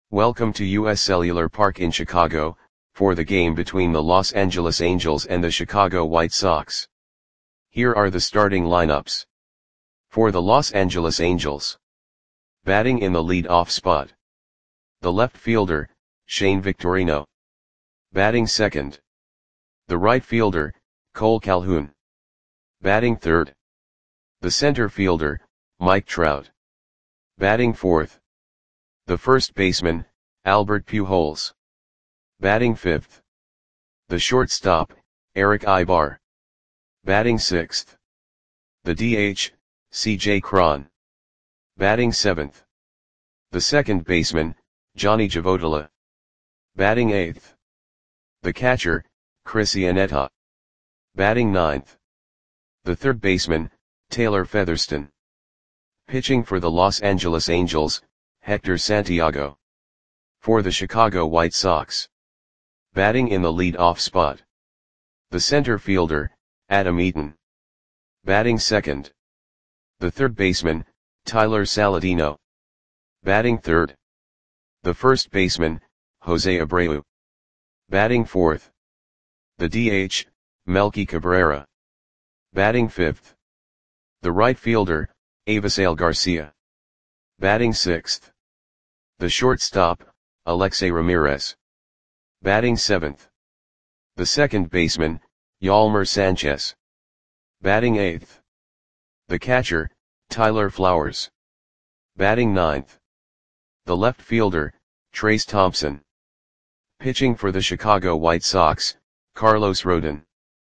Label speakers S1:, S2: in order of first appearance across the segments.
S1: Welcome to US Cellular Park in Chicago, for the game between the Los Angeles Angels and the Chicago White Sox. Here are the starting lineups. For the Los Angeles Angels. Batting in the lead-off spot. The left fielder, Shane Victorino. Batting second. The right fielder, Cole Calhoun. Batting third. The center fielder, Mike Trout. Batting fourth. The first baseman, Albert Pujols. Batting fifth. The shortstop, Erick Aybar. Batting sixth. The DH, C.J. Cron. Batting seventh. The second baseman, Johnny Javotila. Batting eighth. The catcher, Chris Iannetta. Batting ninth. The third baseman, Taylor Featherston. Pitching for the Los Angeles Angels, Hector Santiago. For the Chicago White Sox. Batting in the lead-off spot. The center fielder, Adam Eaton. Batting second. The third baseman, Tyler Saladino. Batting third. The first baseman, Jose Abreu. Batting fourth. The DH, Melky Cabrera. Batting fifth. The right fielder, Avisail Garcia. Batting sixth. The shortstop, Alexei Ramirez. Batting seventh. The second baseman, Yolmer Sanchez. Batting eighth. The catcher, Tyler Flowers. Batting ninth. The left fielder, Trayce Thompson. Pitching for the Chicago White Sox, Carlos Rodon.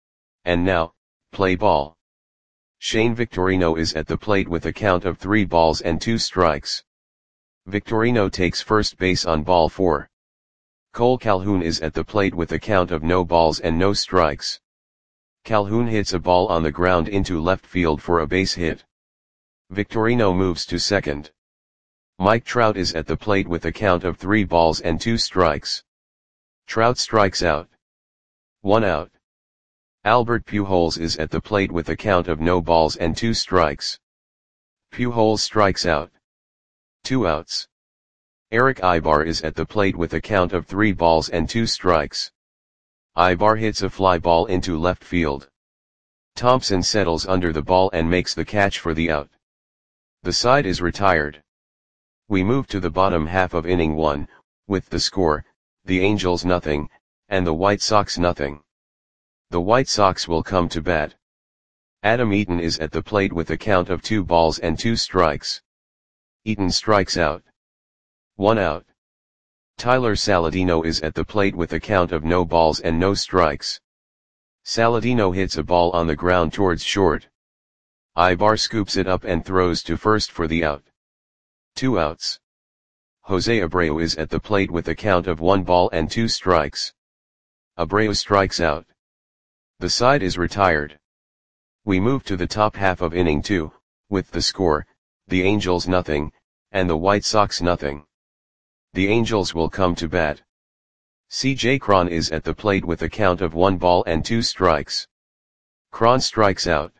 S1: And now, play ball. Shane Victorino is at the plate with a count of 3 balls and 2 strikes. Victorino takes first base on ball 4. Cole Calhoun is at the plate with a count of no balls and no strikes. Calhoun hits a ball on the ground into left field for a base hit. Victorino moves to second. Mike Trout is at the plate with a count of 3 balls and 2 strikes. Trout strikes out. 1 out. Albert Pujols is at the plate with a count of no balls and 2 strikes. Pujols strikes out. 2 outs. Erick Aybar is at the plate with a count of 3 balls and 2 strikes. Aybar hits a fly ball into left field. Thompson settles under the ball and makes the catch for the out. The side is retired. We move to the bottom half of inning 1, with the score, the Angels nothing, and the White Sox nothing. The White Sox will come to bat. Adam Eaton is at the plate with a count of 2 balls and 2 strikes. Eaton strikes out. 1 out. Tyler Saladino is at the plate with a count of no balls and no strikes. Saladino hits a ball on the ground towards short. Aybar scoops it up and throws to first for the out. 2 outs. Jose Abreu is at the plate with a count of 1 ball and 2 strikes. Abreu strikes out. The side is retired. We move to the top half of inning 2, with the score, the Angels nothing, and the White Sox nothing. The Angels will come to bat. C.J. Cron is at the plate with a count of 1 ball and 2 strikes. Cron strikes out.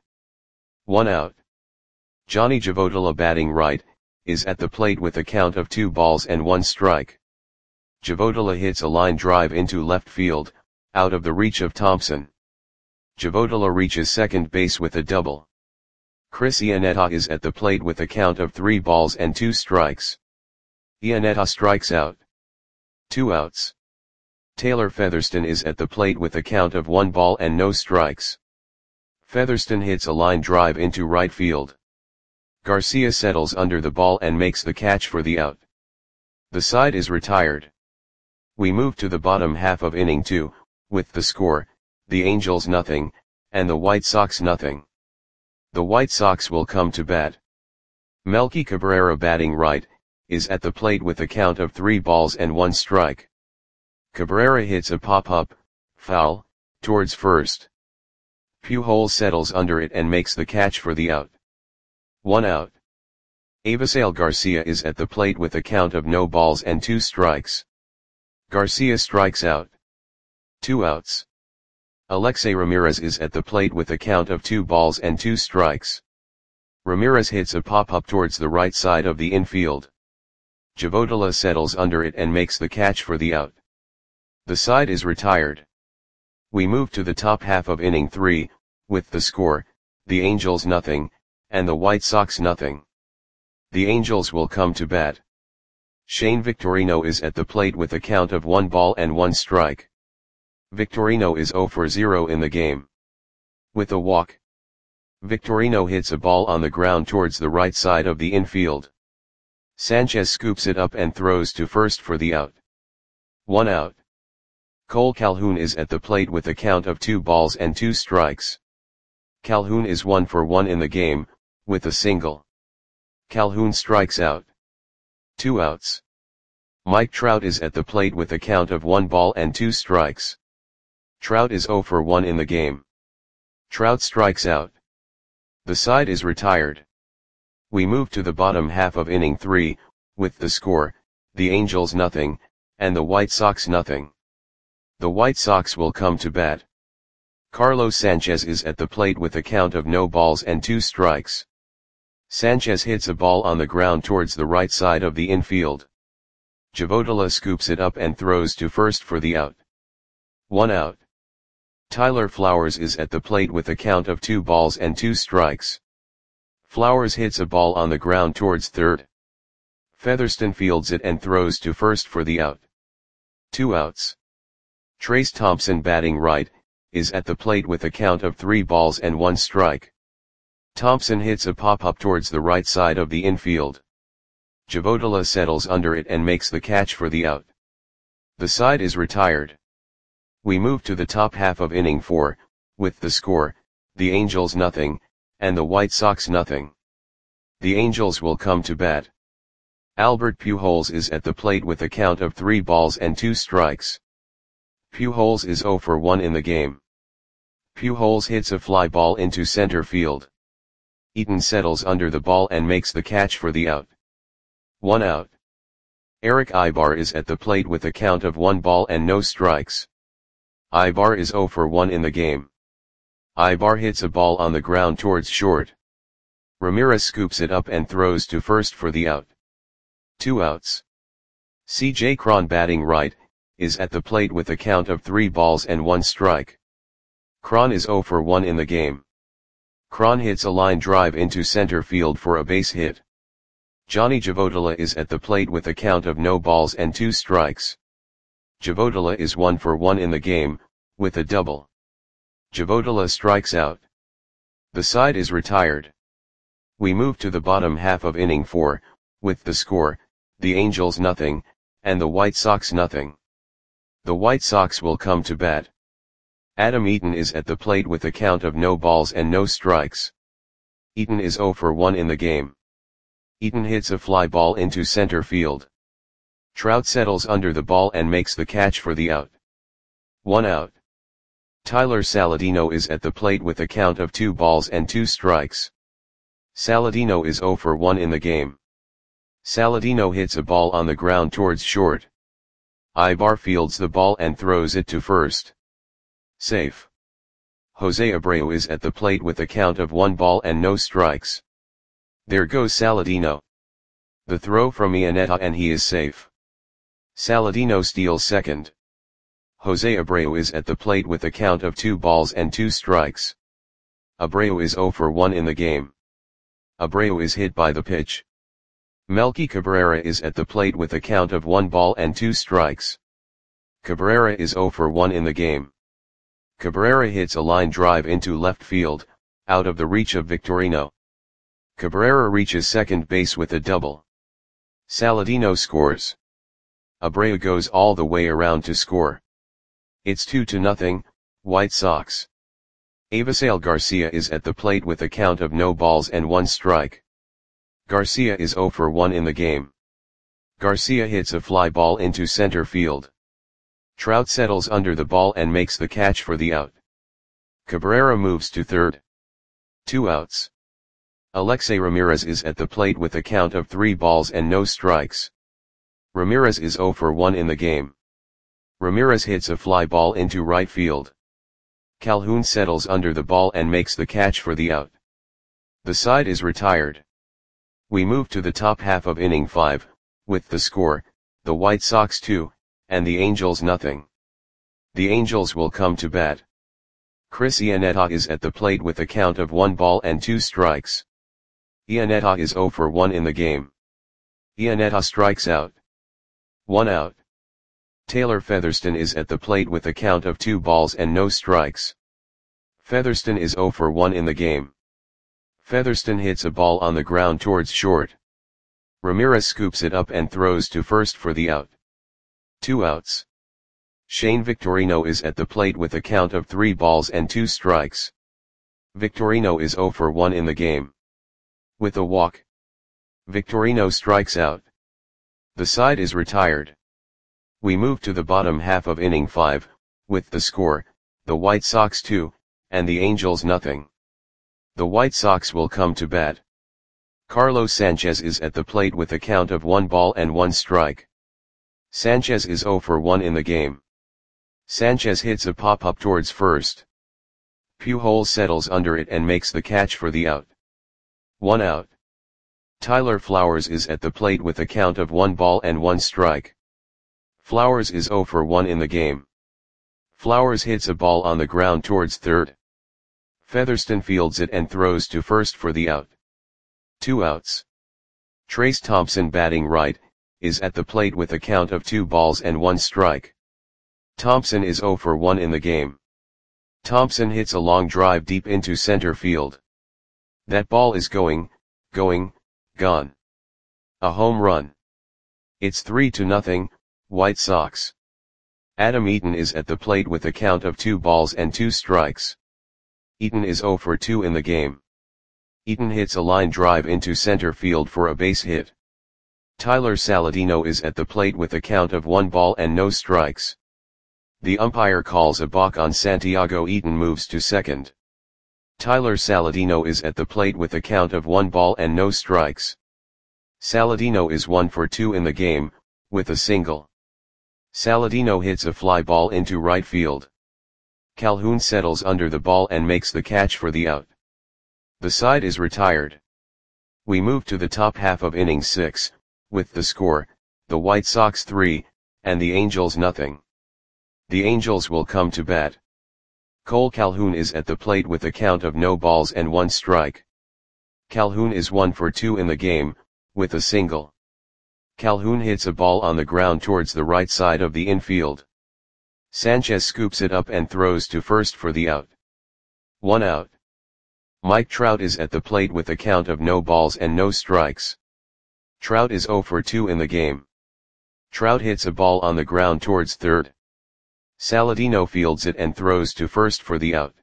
S1: 1 out. Johnny Javotila batting right, is at the plate with a count of 2 balls and 1 strike. Javotila hits a line drive into left field, out of the reach of Thompson. Javotila reaches second base with a double. Chris Iannetta is at the plate with a count of 3 balls and 2 strikes. Iannetta strikes out. 2 outs. Taylor Featherston is at the plate with a count of 1 ball and no strikes. Featherston hits a line drive into right field. Garcia settles under the ball and makes the catch for the out. The side is retired. We move to the bottom half of inning 2, with the score, the Angels nothing, and the White Sox nothing. The White Sox will come to bat. Melky Cabrera batting right, is at the plate with a count of 3 balls and 1 strike. Cabrera hits a pop-up, foul, towards first. Pujols settles under it and makes the catch for the out. 1 out. Avisail Garcia is at the plate with a count of no balls and 2 strikes. Garcia strikes out. 2 outs. Alexei Ramirez is at the plate with a count of 2 balls and 2 strikes. Ramirez hits a pop-up towards the right side of the infield. Javotola settles under it and makes the catch for the out. The side is retired. We move to the top half of inning 3, with the score, the Angels nothing, and the White Sox nothing. The Angels will come to bat. Shane Victorino is at the plate with a count of 1 ball and 1 strike. Victorino is 0 for 0 in the game. With a walk, Victorino hits a ball on the ground towards the right side of the infield. Sanchez scoops it up and throws to first for the out. 1 out. Cole Calhoun is at the plate with a count of 2 balls and 2 strikes. Calhoun is 1 for 1 in the game, with a single. Calhoun strikes out. 2 outs. Mike Trout is at the plate with a count of 1 ball and 2 strikes. Trout is 0 for 1 in the game. Trout strikes out. The side is retired. We move to the bottom half of inning 3, with the score, the Angels nothing, and the White Sox nothing. The White Sox will come to bat. Carlos Sanchez is at the plate with a count of no balls and 2 strikes. Sanchez hits a ball on the ground towards the right side of the infield. Javotola scoops it up and throws to first for the out. 1 out. Tyler Flowers is at the plate with a count of 2 balls and 2 strikes. Flowers hits a ball on the ground towards third. Featherston fields it and throws to first for the out. 2 outs. Trace Thompson, batting right, is at the plate with a count of 3 balls and 1 strike. Thompson hits a pop-up towards the right side of the infield. Javotola settles under it and makes the catch for the out. The side is retired. We move to the top half of inning 4, with the score, the Angels nothing, and the White Sox nothing. The Angels will come to bat. Albert Pujols is at the plate with a count of 3 balls and 2 strikes. Pujols is 0 for 1 in the game. Pujols hits a fly ball into center field. Eaton settles under the ball and makes the catch for the out. 1 out. Eric Ibar is at the plate with a count of 1 ball and no strikes. Ibar is 0 for 1 in the game. Ibar hits a ball on the ground towards short. Ramirez scoops it up and throws to first for the out. 2 outs. C.J. Cron, batting right, is at the plate with a count of 3 balls and 1 strike. Cron is 0 for 1 in the game. Cron hits a line drive into center field for a base hit. Johnny Javotola is at the plate with a count of no balls and 2 strikes. Javotola is 1 for 1 in the game, with a double. Javotola strikes out. The side is retired. We move to the bottom half of inning 4, with the score, the Angels nothing, and the White Sox nothing. The White Sox will come to bat. Adam Eaton is at the plate with a count of no balls and no strikes. Eaton is 0 for 1 in the game. Eaton hits a fly ball into center field. Trout settles under the ball and makes the catch for the out. 1 out. Tyler Saladino is at the plate with a count of 2 balls and 2 strikes. Saladino is 0 for 1 in the game. Saladino hits a ball on the ground towards short. Ibar fields the ball and throws it to first. Safe. Jose Abreu is at the plate with a count of 1 ball and no strikes. There goes Saladino. The throw from Iannetta and he is safe. Saladino steals second. Jose Abreu is at the plate with a count of 2 balls and 2 strikes. Abreu is 0 for 1 in the game. Abreu is hit by the pitch. Melky Cabrera is at the plate with a count of 1 ball and 2 strikes. Cabrera is 0 for 1 in the game. Cabrera hits a line drive into left field, out of the reach of Victorino. Cabrera reaches second base with a double. Saladino scores. Abreu goes all the way around to score. It's 2-0, White Sox. Avisail Garcia is at the plate with a count of no balls and 1 strike. Garcia is 0 for 1 in the game. Garcia hits a fly ball into center field. Trout settles under the ball and makes the catch for the out. Cabrera moves to third. 2 outs. Alexei Ramirez is at the plate with a count of 3 balls and no strikes. Ramirez is 0 for 1 in the game. Ramirez hits a fly ball into right field. Calhoun settles under the ball and makes the catch for the out. The side is retired. We move to the top half of inning 5, with the score, the White Sox 2, and the Angels nothing. The Angels will come to bat. Chris Iannetta is at the plate with a count of 1 ball and 2 strikes. Iannetta is 0 for 1 in the game. Iannetta strikes out. 1 out. Taylor Featherston is at the plate with a count of 2 balls and no strikes. Featherston is 0 for 1 in the game. Featherston hits a ball on the ground towards short. Ramirez scoops it up and throws to first for the out. 2 outs. Shane Victorino is at the plate with a count of 3 balls and 2 strikes. Victorino is 0 for 1 in the game. With a walk, Victorino strikes out. The side is retired. We move to the bottom half of inning 5, with the score, the White Sox 2, and the Angels nothing. The White Sox will come to bat. Carlos Sanchez is at the plate with a count of 1 ball and 1 strike. Sanchez is 0 for 1 in the game. Sanchez hits a pop-up towards first. Pujols settles under it and makes the catch for the out. 1 out. Tyler Flowers is at the plate with a count of 1 ball and 1 strike. Flowers is 0 for 1 in the game. Flowers hits a ball on the ground towards third. Featherston fields it and throws to first for the out. 2 outs. Trace Thompson, batting right, is at the plate with a count of 2 balls and 1 strike. Thompson is 0 for 1 in the game. Thompson hits a long drive deep into center field. That ball is gone. A home run. It's 3-0, White Sox. Adam Eaton is at the plate with a count of 2 balls and 2 strikes. Eaton is 0 for 2 in the game. Eaton hits a line drive into center field for a base hit. Tyler Saladino is at the plate with a count of 1 ball and no strikes. The umpire calls a balk on Santiago. Eaton moves to second. Tyler Saladino is at the plate with a count of 1 ball and no strikes. Saladino is 1 for 2 in the game, with a single. Saladino hits a fly ball into right field. Calhoun settles under the ball and makes the catch for the out. The side is retired. We move to the top half of inning 6, with the score, the White Sox 3, and the Angels nothing. The Angels will come to bat. Cole Calhoun is at the plate with a count of no balls and 1 strike. Calhoun is 1 for 2 in the game, with a single. Calhoun hits a ball on the ground towards the right side of the infield. Sanchez scoops it up and throws to first for the out. 1 out. Mike Trout is at the plate with a count of no balls and no strikes. Trout is 0 for 2 in the game. Trout hits a ball on the ground towards third. Saladino fields it and throws to first for the out.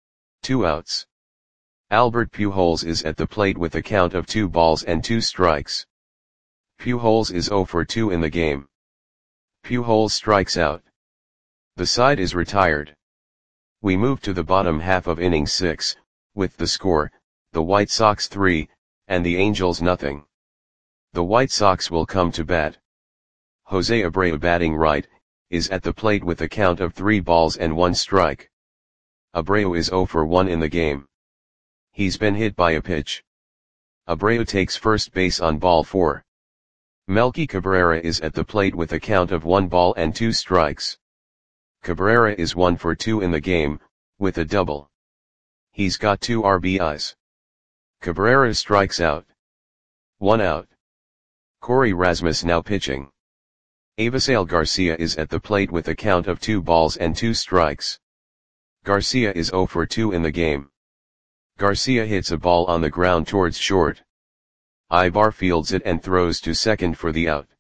S1: 2 outs. Albert Pujols is at the plate with a count of 2 balls and 2 strikes. Pujols is 0 for 2 in the game. Pujols strikes out. The side is retired. We move to the bottom half of inning 6, with the score, the White Sox 3, and the Angels nothing. The White Sox will come to bat. Jose Abreu, batting right, is at the plate with a count of 3 balls and 1 strike. Abreu is 0 for 1 in the game. He's been hit by a pitch. Abreu takes first base on ball 4. Melky Cabrera is at the plate with a count of 1 ball and 2 strikes. Cabrera is 1 for 2 in the game, with a double. He's got 2 RBIs. Cabrera strikes out. 1 out. Corey Rasmus now pitching. Avisail Garcia is at the plate with a count of 2 balls and 2 strikes. Garcia is 0 for 2 in the game. Garcia hits a ball on the ground towards short. Ibar fields it and throws to second for the out.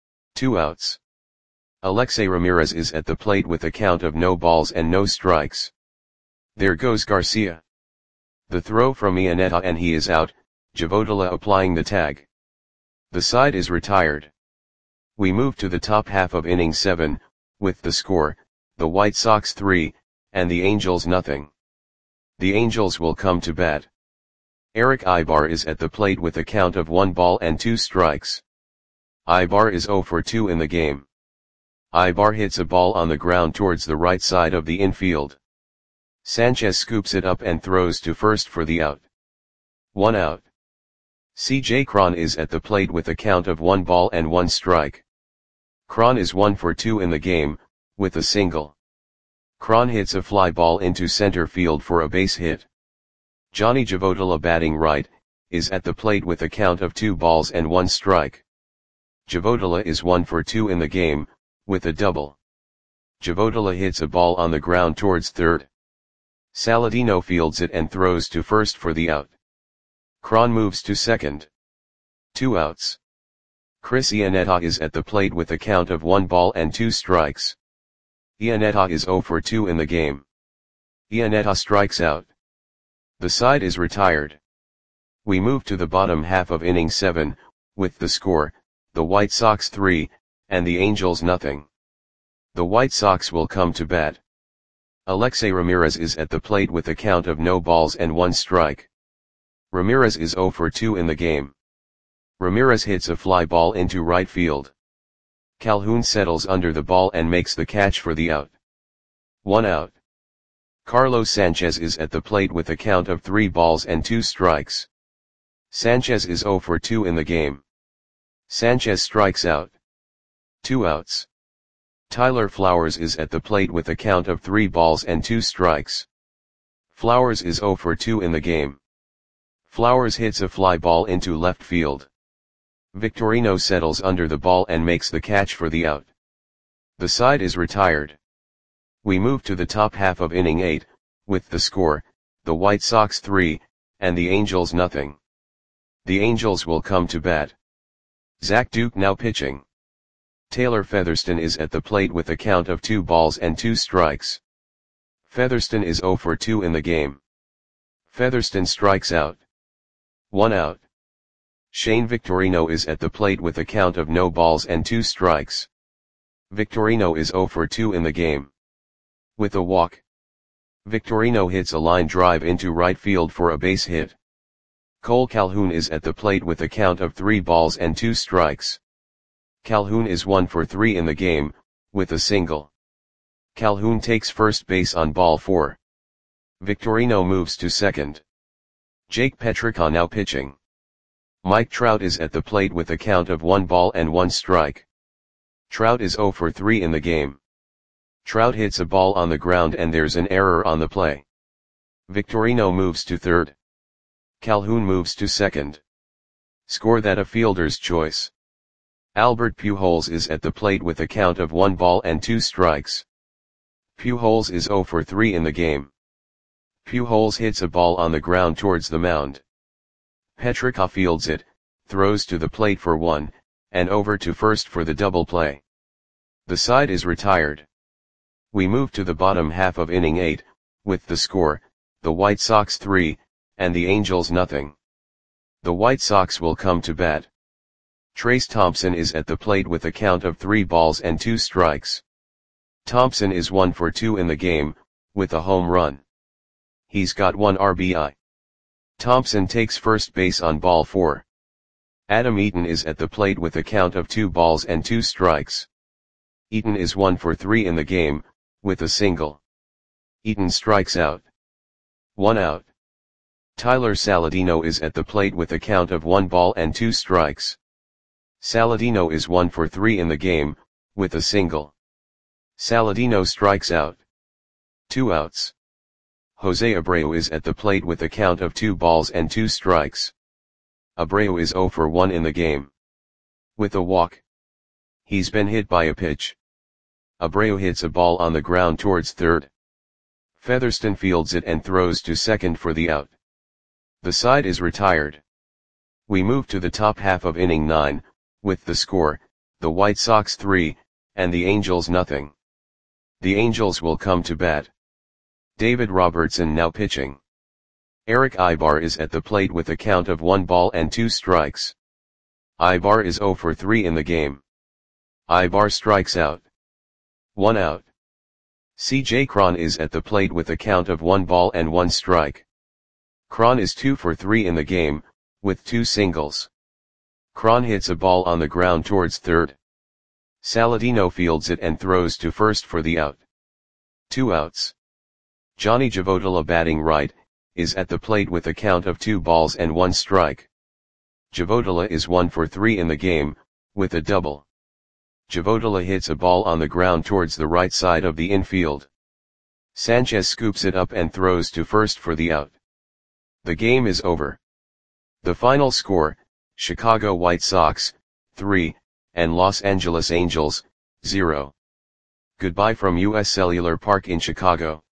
S1: 2 outs. Alexei Ramirez is at the plate with a count of no balls and no strikes. There goes Garcia. The throw from Iannetta and he is out, Javotola applying the tag. The side is retired. We move to the top half of inning 7, with the score, the White Sox 3, and the Angels nothing. The Angels will come to bat. Eric Ibar is at the plate with a count of 1 ball and 2 strikes. Ibar is 0 for 2 in the game. Ibar hits a ball on the ground towards the right side of the infield. Sanchez scoops it up and throws to first for the out. 1 out. CJ Cron is at the plate with a count of 1 ball and 1 strike. Cron is 1 for 2 in the game, with a single. Cron hits a fly ball into center field for a base hit. Johnny Javotola, batting right, is at the plate with a count of 2 balls and 1 strike. Javotola is 1 for 2 in the game, with a double. Javotola hits a ball on the ground towards third. Saladino fields it and throws to first for the out. Cron moves to second. 2 outs. Chris Iannetta is at the plate with a count of 1 ball and 2 strikes. Iannetta is 0 for 2 in the game. Iannetta strikes out. The side is retired. We move to the bottom half of inning 7, with the score, the White Sox 3, and the Angels nothing. The White Sox will come to bat. Alexei Ramirez is at the plate with a count of no balls and 1 strike. Ramirez is 0 for 2 in the game. Ramirez hits a fly ball into right field. Calhoun settles under the ball and makes the catch for the out. 1 out. Carlos Sanchez is at the plate with a count of 3 balls and 2 strikes. Sanchez is 0 for 2 in the game. Sanchez strikes out. 2 outs. Tyler Flowers is at the plate with a count of 3 balls and 2 strikes. Flowers is 0 for 2 in the game. Flowers hits a fly ball into left field. Victorino settles under the ball and makes the catch for the out. The side is retired. We move to the top half of inning 8, with the score, the White Sox 3, and the Angels nothing. The Angels will come to bat. Zach Duke now pitching. Taylor Featherston is at the plate with a count of 2 balls and 2 strikes. Featherston is 0 for 2 in the game. Featherston strikes out. 1 out. Shane Victorino is at the plate with a count of no balls and 2 strikes. Victorino is 0 for 2 in the game. With a walk, Victorino hits a line drive into right field for a base hit. Cole Calhoun is at the plate with a count of 3 balls and 2 strikes. Calhoun is 1 for 3 in the game, with a single. Calhoun takes first base on ball 4. Victorino moves to second. Jake Petrica now pitching. Mike Trout is at the plate with a count of 1 ball and 1 strike. Trout is 0 for 3 in the game. Trout hits a ball on the ground and there's an error on the play. Victorino moves to third. Calhoun moves to second. Score that a fielder's choice. Albert Pujols is at the plate with a count of 1 ball and 2 strikes. Pujols is 0 for 3 in the game. Pujols hits a ball on the ground towards the mound. Petrica fields it, throws to the plate for 1, and over to first for the double play. The side is retired. We move to the bottom half of inning 8, with the score, the White Sox 3, and the Angels nothing. The White Sox will come to bat. Trace Thompson is at the plate with a count of 3 balls and 2 strikes. Thompson is 1 for 2 in the game, with a home run. He's got 1 RBI. Thompson takes first base on ball 4. Adam Eaton is at the plate with a count of 2 balls and 2 strikes. Eaton is 1 for 3 in the game, with a single. Eaton strikes out. 1 out. Tyler Saladino is at the plate with a count of 1 ball and 2 strikes. Saladino is 1 for 3 in the game, with a single. Saladino strikes out. 2 outs. Jose Abreu is at the plate with a count of 2 balls and 2 strikes. Abreu is 0 for 1 in the game. With a walk. He's been hit by a pitch. Abreu hits a ball on the ground towards third. Featherston fields it and throws to second for the out. The side is retired. We move to the top half of inning 9, with the score, the White Sox 3, and the Angels nothing. The Angels will come to bat. David Robertson now pitching. Eric Ibar is at the plate with a count of 1 ball and 2 strikes. Ibar is 0 for 3 in the game. Ibar strikes out. 1 out. CJ Cron is at the plate with a count of 1 ball and 1 strike. Cron is 2 for 3 in the game, with 2 singles. Cron hits a ball on the ground towards third. Saladino fields it and throws to first for the out. 2 outs. Johnny Javotola, batting right, is at the plate with a count of 2 balls and 1 strike. Javodala is 1 for 3 in the game, with a double. Javodala hits a ball on the ground towards the right side of the infield. Sanchez scoops it up and throws to first for the out. The game is over. The final score, Chicago White Sox, 3, and Los Angeles Angels, 0. Goodbye from US Cellular Park in Chicago.